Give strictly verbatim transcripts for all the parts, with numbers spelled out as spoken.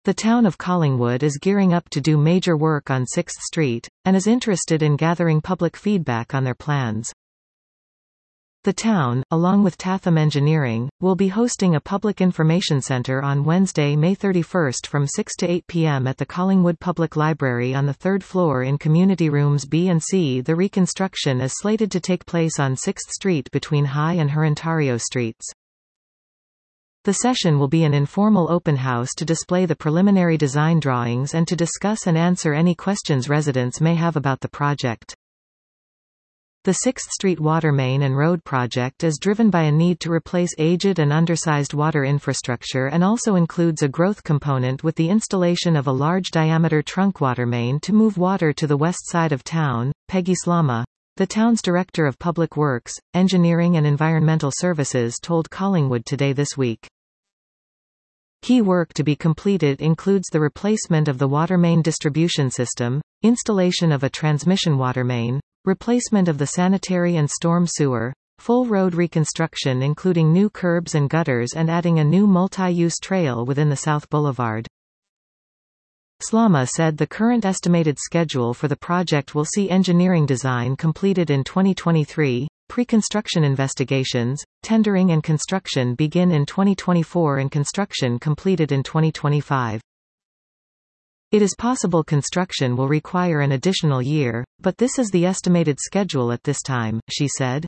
The town of Collingwood is gearing up to do major work on sixth street, and is interested in gathering public feedback on their plans. The town, along with Tatham Engineering, will be hosting a public information center on Wednesday, May thirty-first from six to eight p m at the Collingwood Public Library on the third floor in Community Rooms B and C. The reconstruction is slated to take place on sixth street between High and Herentario Streets. The session will be an informal open house to display the preliminary design drawings and to discuss and answer any questions residents may have about the project. The sixth street water main and road project is driven by a need to replace aged and undersized water infrastructure and also includes a growth component with the installation of a large-diameter trunk water main to move water to the west side of town. Peggy Slama, the town's Director of Public Works, Engineering and Environmental Services, told Collingwood Today this week. Key work to be completed includes the replacement of the water main distribution system, installation of a transmission water main, replacement of the sanitary and storm sewer, full road reconstruction including new curbs and gutters and adding a new multi-use trail within the South Boulevard. Slama said the current estimated schedule for the project will see engineering design completed in twenty twenty-three, pre-construction investigations, tendering and construction begin in twenty twenty-four and construction completed in twenty twenty-five. It is possible construction will require an additional year, but this is the estimated schedule at this time, she said.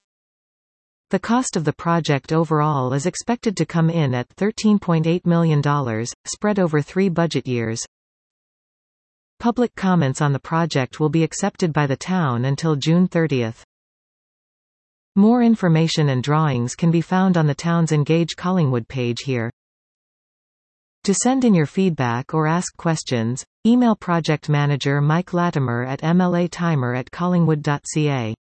The cost of the project overall is expected to come in at thirteen point eight million dollars, spread over three budget years. Public comments on the project will be accepted by the town until June thirtieth. More information and drawings can be found on the town's Engage Collingwood page here. To send in your feedback or ask questions, email project manager Mike Latimer at m l a timer at collingwood dot c a.